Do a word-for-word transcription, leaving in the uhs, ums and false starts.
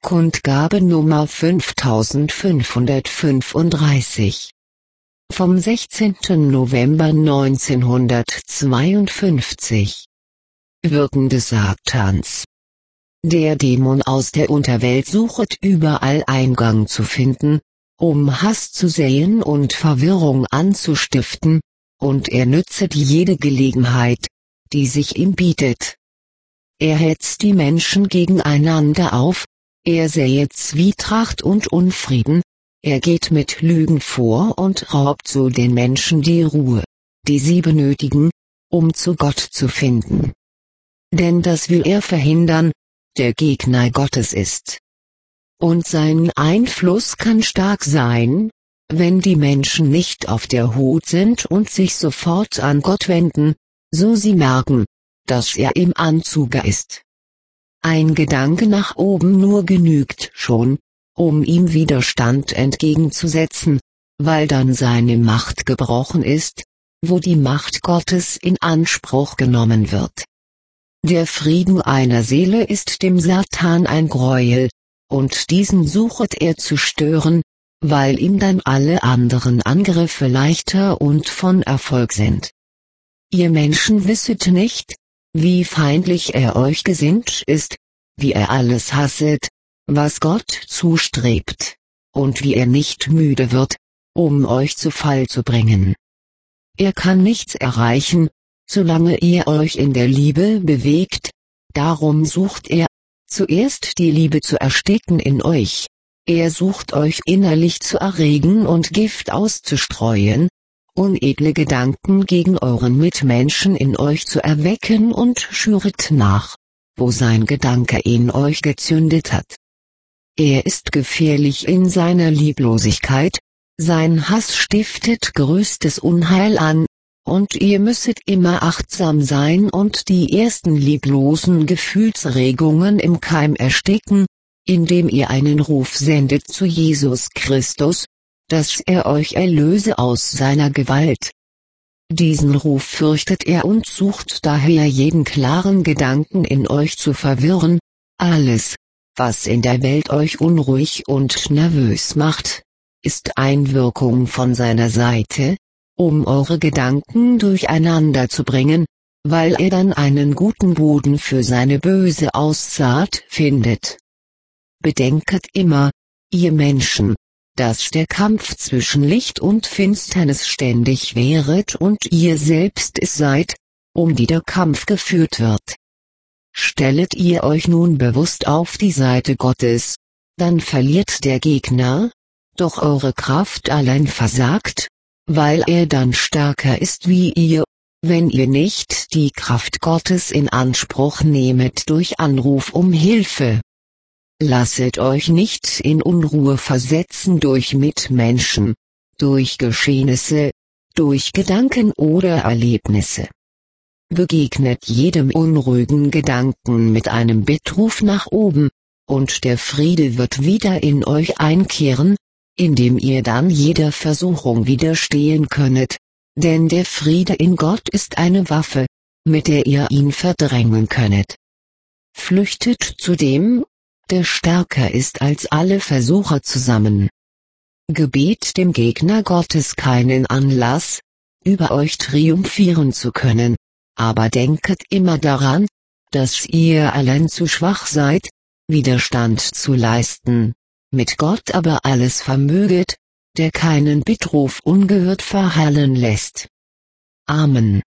Kundgabe Nummer fünftausendfünfhundertfünfunddreißig. Vom sechzehnten November neunzehnhundertzweiundfünfzig. Wirken des Satans. Der Dämon aus der Unterwelt suchet überall Eingang zu finden, um Hass zu säen und Verwirrung anzustiften, und er nützet jede Gelegenheit, die sich ihm bietet. Er hetzt die Menschen gegeneinander auf, er säet Zwietracht und Unfrieden, er geht mit Lügen vor und raubt so den Menschen die Ruhe, die sie benötigen, um zu Gott zu finden. Denn das will er verhindern, der Gegner Gottes ist. Und sein Einfluss kann stark sein, wenn die Menschen nicht auf der Hut sind und sich sofort an Gott wenden, so sie merken, dass er im Anzuge ist. Ein Gedanke nach oben nur genügt schon, um ihm Widerstand entgegenzusetzen, weil dann seine Macht gebrochen ist, wo die Macht Gottes in Anspruch genommen wird. Der Frieden einer Seele ist dem Satan ein Gräuel, und diesen suchet er zu stören, weil ihm dann alle anderen Angriffe leichter und von Erfolg sind. Ihr Menschen wisset nicht, wie feindlich er euch gesinnt ist, wie er alles hasset, was Gott zustrebt, und wie er nicht müde wird, um euch zu Fall zu bringen. Er kann nichts erreichen, solange ihr euch in der Liebe bewegt, darum sucht er, zuerst die Liebe zu ersticken in euch, er sucht euch innerlich zu erregen und Gift auszustreuen, unedle Gedanken gegen euren Mitmenschen in euch zu erwecken und schüret nach, wo sein Gedanke in euch gezündet hat. Er ist gefährlich in seiner Lieblosigkeit, sein Hass stiftet größtes Unheil an, und ihr müsset immer achtsam sein und die ersten lieblosen Gefühlsregungen im Keim ersticken, indem ihr einen Ruf sendet zu Jesus Christus, dass er euch erlöse aus seiner Gewalt. Diesen Ruf fürchtet er und sucht daher jeden klaren Gedanken in euch zu verwirren, alles, was in der Welt euch unruhig und nervös macht, ist Einwirkung von seiner Seite, um eure Gedanken durcheinander zu bringen, weil er dann einen guten Boden für seine böse Aussaat findet. Bedenket immer, ihr Menschen, dass der Kampf zwischen Licht und Finsternis ständig währet und ihr selbst es seid, um die der Kampf geführt wird. Stellet ihr euch nun bewusst auf die Seite Gottes, dann verliert der Gegner, doch eure Kraft allein versagt, weil er dann stärker ist wie ihr, wenn ihr nicht die Kraft Gottes in Anspruch nehmet durch Anruf um Hilfe. Lasset euch nicht in Unruhe versetzen durch Mitmenschen, durch Geschehnisse, durch Gedanken oder Erlebnisse. Begegnet jedem unruhigen Gedanken mit einem Bittruf nach oben, und der Friede wird wieder in euch einkehren, indem ihr dann jeder Versuchung widerstehen könnet, denn der Friede in Gott ist eine Waffe, mit der ihr ihn verdrängen könnet. Flüchtet zu dem, der stärker ist als alle Versucher zusammen. Gebet dem Gegner Gottes keinen Anlass, über euch triumphieren zu können, aber denket immer daran, dass ihr allein zu schwach seid, Widerstand zu leisten, mit Gott aber alles vermöget, der keinen Bittruf ungehört verhallen lässt. Amen.